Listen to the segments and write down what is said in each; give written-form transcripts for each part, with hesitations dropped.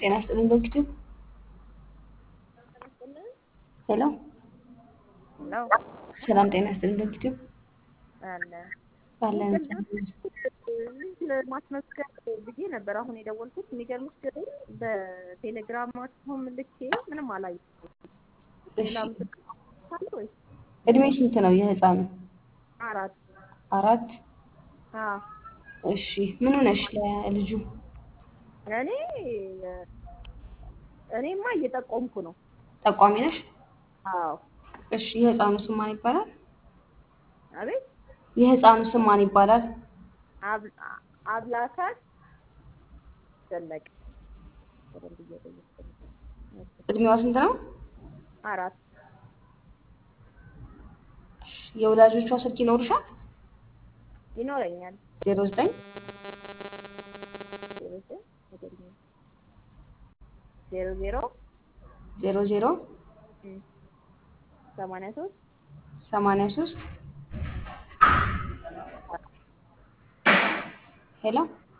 ጤና ይስጥልኝ በእንግዲህ ሄሎ ነው ሰላም ጤና ይስጥልኝ በእንግዲህ አለ ባለን ልጅ ለማስመስከር ብዬ ነበር አሁን የደወልኩት። የሚገርምሽ ግን በቴሌግራማችሁም ልኬ ምንም አላየሁም። እሺ ሌላም ትልካለ ወይ? እድሜ ስንት ነው የህፃኑ? አራት አራት አዎ እሺ ምን ሆነሽ ለልጁ? እኔ እኔማ እየጠቆምኩ ነው። ጠቋሚ ነሽ? አዎ እሺ የህፃኑ ስም ማን ይባላል? አቤት የህፃኑ ስም ማን ይባላል? አብላካት ዘለቀ። እድሜዋ ስንት ነው? አራት የወላጆቿ ስልክ ይኖርሻል? ይኖረኛል። 09 00 00 83 83 ሄሎ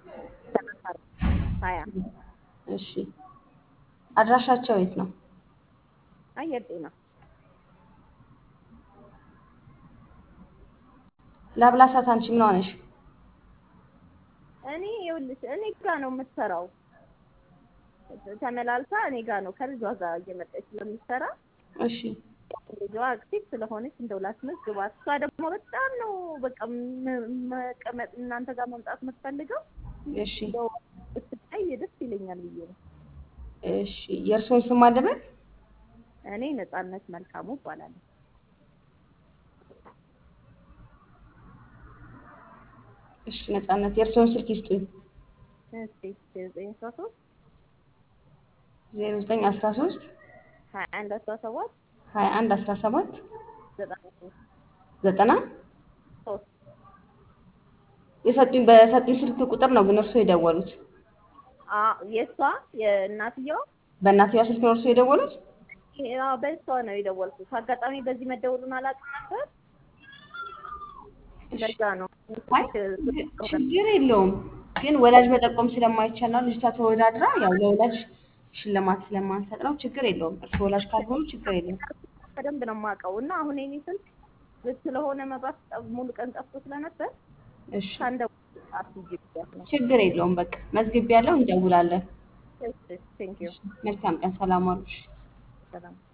20 እሺ አድራሻቸው የት ነው? አየር ጤና ላብላሳት አንቺ ምን ሆነሽ? እኔ ይኸውልሽ እኔ ጋር ነው የምትሰራው። ተመላልሳ እኔ ጋር ነው ከልጇ ጋር እየመጣች ስለምትሰራ። እሺ ልጇ አክቲቭ ስለሆነች እንደው ላስመዝግባት። እሷ ደግሞ በጣም ነው በቃ መቀመጥ እናንተ ጋር መምጣት የምትፈልገው። እሺ እንደው ብትታይ ደስ ይለኛል ብዬ ነው። እሺ የእርስዎን ስም አለበት? እኔ ነፃነት መልካሙ እባላለሁ። እሺ ነፃነት የእርስዎን ስልክ ይስጡኝ። እሺ 913 0913 21 17 21 17 93 90 3 በሰጡኝ ስልክ ቁጥር ነው ግን እርስዎ የደወሉት? የእሷ የእናትየዋ በእናትየዋ ስልክ ነው እርስዎ የደወሉት? በእሷ ነው የደወልኩት። አጋጣሚ በዚህ መደወሉን አላውቅም ነበር። ለዛ ነው። አይ ችግር የለውም ግን ወላጅ መጠቆም ስለማይቻል ነው ልጅቷ ተወዳድራ ያው ለወላጅ ሽልማት ስለማንሰጥ ነው። ችግር የለውም እርስዎ ወላጅ ካልሆኑ ችግር የለውም። በደንብ ነው የማውቀው እና አሁን የኔ ስልክ ዝግ ስለሆነ መብራት ሙሉ ቀን ጠፍቶ ስለነበር እሺ ነው። ችግር የለውም በቃ መዝግቢያለሁ እንደውላለን። ቴንክ ዩ መልካም ቀን ሰላም ዋሉ። ሰላም